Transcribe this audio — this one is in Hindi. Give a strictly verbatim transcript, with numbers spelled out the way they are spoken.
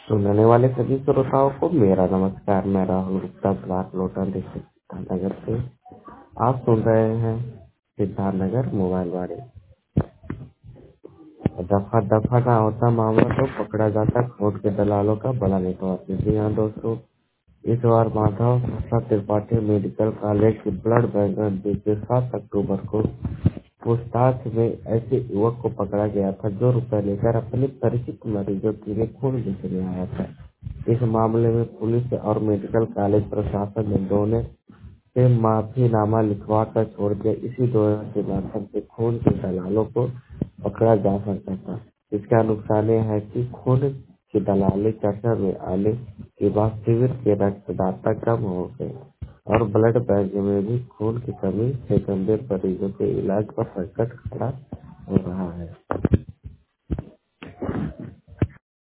सुनने वाले सभी श्रोताओं को मेरा नमस्कार। मैं राहुल गुप्ता ब्लॉक लोटन डिस्ट्रिक्ट सिद्धार्थनगर से। आप सुन रहे हैं सिद्धार्थनगर मोबाइल वाले। दफा दफा का होता मामला तो पकड़ा जाता कोर्ट के दलालों का बड़ा नेटवर्क। जी हाँ दोस्तों, इस बार माधव शास्त्रा त्रिपाठी मेडिकल कॉलेज के ब्लड बैंक बीते सात अक्टूबर को पूछताछ में ऐसे युवक को पकड़ा गया था जो रुपए लेकर अपने परिचित मरीजों के लिए खून बेचने आया था। इस मामले में पुलिस और मेडिकल कॉलेज प्रशासन ने दोनों से माफीनामा लिखवा कर छोड़ दिया। इसी दौरान के माध्यम से खून के दलालों को पकड़ा जा सकता था। इसका नुकसान यह है कि खून की दलाली चर्चा में आने के बाद शिविर के रक्तदाता कम हो गए और ब्लड बैंक में भी खून की कमी से गंभीर मरीजों के इलाज पर संकट खड़ा हो रहा है।